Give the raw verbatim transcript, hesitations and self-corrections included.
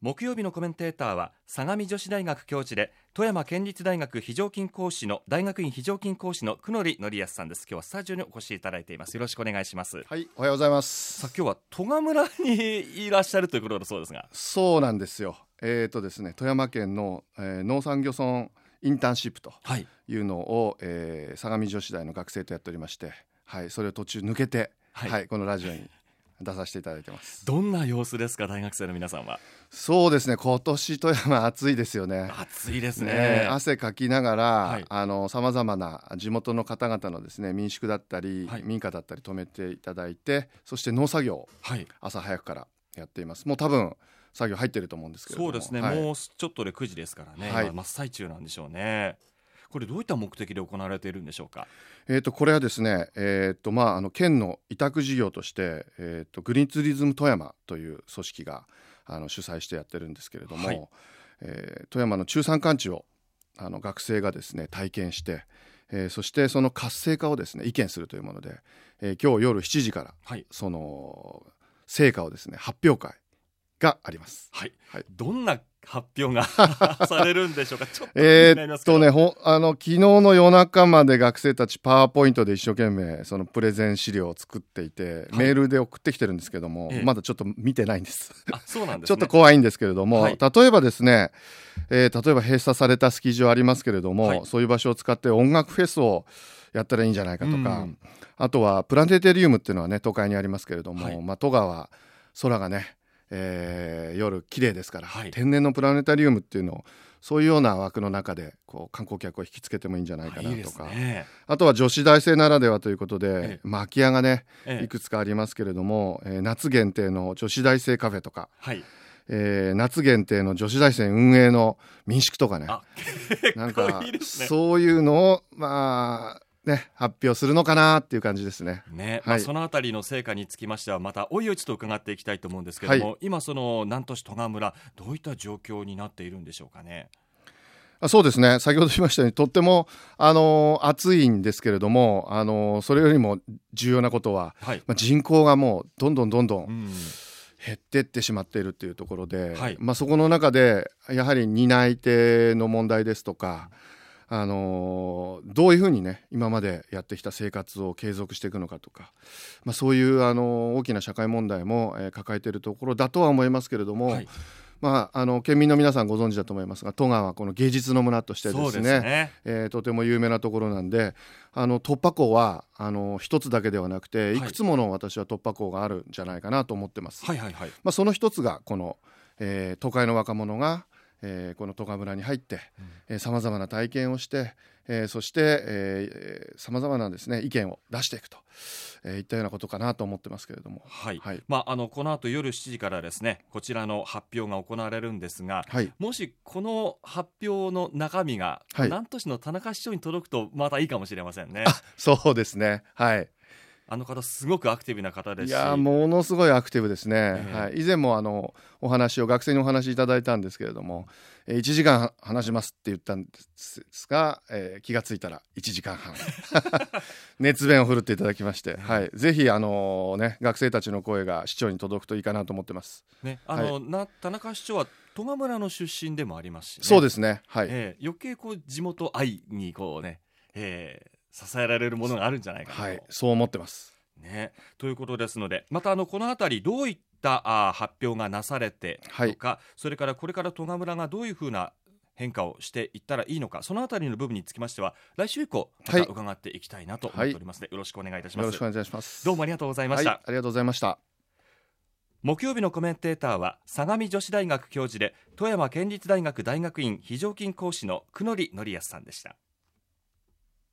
木曜日のコメンテーターは相模女子大学教授で富山県立大学非常勤講師の大学院非常勤講師の久典則康さんです。今日はスタジオにお越しいただいています。よろしくお願いします。 はい、おはようございます。 さあ今日は戸賀村にいらっしゃるということだそうですが。 そうなんですよ。えーとですね、富山県の、えー、農産漁村インターンシップというのを、はいえー、相模女子大の学生とやっておりまして、はい、それを途中抜けて、はいはい、このラジオに出させていただいてます。 どんな様子ですか、大学生の皆さんは。 そうですね、今年富山暑いですよね。 暑いです ね, ね汗かきながら、はい、あの様々な地元の方々のですね民宿だったり、はい、民家だったり泊めていただいて、そして農作業を朝早くからやっています。もう多分作業入ってると思うんですけれども。 そうですね、はい、もうちょっとでくじですからね、はい、今真っ最中なんでしょうね。これどういった目的で行われているんでしょうか。 えー、とこれはですね、えーとまあ、あの県の委託事業として、えーとグリーンツーリズム富山という組織があの主催してやってるんですけれども、はいえー、富山の中山間地をあの学生がですね体験して、えー、そしてその活性化をですね意見するというもので、えー、今日夜しちじから、はい、その成果をですね発表会があります。 はいはい、どんな発表がされるんでしょうか。ちょっとえーっとねほあの昨日の夜中まで学生たちパワーポイントで一生懸命そのプレゼン資料を作っていて、はい、メールで送ってきてるんですけども、ええ、まだちょっと見てないんです。 あ、そうなんですね。 ちょっと怖いんですけれども、はい、例えばですね、えー、例えば閉鎖されたスキー場ありますけれども、はい、そういう場所を使って音楽フェスをやったらいいんじゃないかとか、うん、あとはプラネテリウムっていうのはね都会にありますけれども、はいまあ、戸川空がねえー、夜綺麗ですから、はい、天然のプラネタリウムっていうのをそういうような枠の中でこう観光客を引きつけてもいいんじゃないかなとか、いいですね。あとは女子大生ならではということで、ええまあ、空き家がね、ええ、いくつかありますけれども、えー、夏限定の女子大生カフェとか、はいえー、夏限定の女子大生運営の民宿とかね、なんかいいですね。そういうのをまあね、発表するのかなっていう感じですね。 ね、 はいまあ、そのあたりの成果につきましてはまたおいおちと伺っていきたいと思うんですけれども、はい、今その南砺市戸賀村どういった状況になっているんでしょうかね。 あそうですね、先ほど言いましたようにとっても、あのー、暑いんですけれども、あのー、それよりも重要なことは、はいまあ、人口がもうどんどんどんどん減っていってしまっているっていうところで、はいまあ、そこの中でやはり担い手の問題ですとか、あのー、どういうふうにね今までやってきた生活を継続していくのかとか、まあ、そういう、あのー、大きな社会問題も、えー、抱えているところだとは思いますけれども、はいまあ、あの県民の皆さんご存知だと思いますが、戸川はこの芸術の村としてですね、そうですね、えー、とても有名なところなんで、あの突破口はあの一つだけではなくていくつもの私は突破口があるんじゃないかなと思ってます。はいはいはいまあ、その一つがこの、えー、都会の若者がえー、この戸賀村に入ってさまざまな体験をして、えー、そしてさまざまなですね意見を出していくと、えー、いったようなことかなと思ってますけれども、 はいはいまあ、あのこの後夜しちじからですねこちらの発表が行われるんですが、はい、もしこの発表の中身が、はい、南砺市の田中市長に届くとまたいいかもしれませんね。 あそうですね、はいあの方すごくアクティブな方ですし、 いやものすごいアクティブですね、えーはい、以前もあのお話を学生にお話いただいたんですけれども、えー、いちじかん話しますって言ったんですが、えー、気がついたらいちじかんはん熱弁を振るっていただきまして、はい、ぜひあの、ね、学生たちの声が市長に届くといいかなと思ってます、ねあのはい、 な田中市長は戸賀村の出身でもありますし、ね、 そうですね、はいえー、余計こう地元愛にこうね、えー支えられるものがあるんじゃないかなと、はい、 そう思ってます、 ね、ということですので、またあのこのあたりどういったあ発表がなされてとか、はい、それからこれから戸賀村がどういうふうな変化をしていったらいいのか、そのあたりの部分につきましては来週以降また伺っていきたいなと思っておりますので、はい、よろしくお願いいたします。 よろしくお願いします。 どうもありがとうございました、はい、 ありがとうございました。 木曜日のコメンテーターは相模女子大学教授で富山県立大学大学院非常勤講師の久典則康さんでした。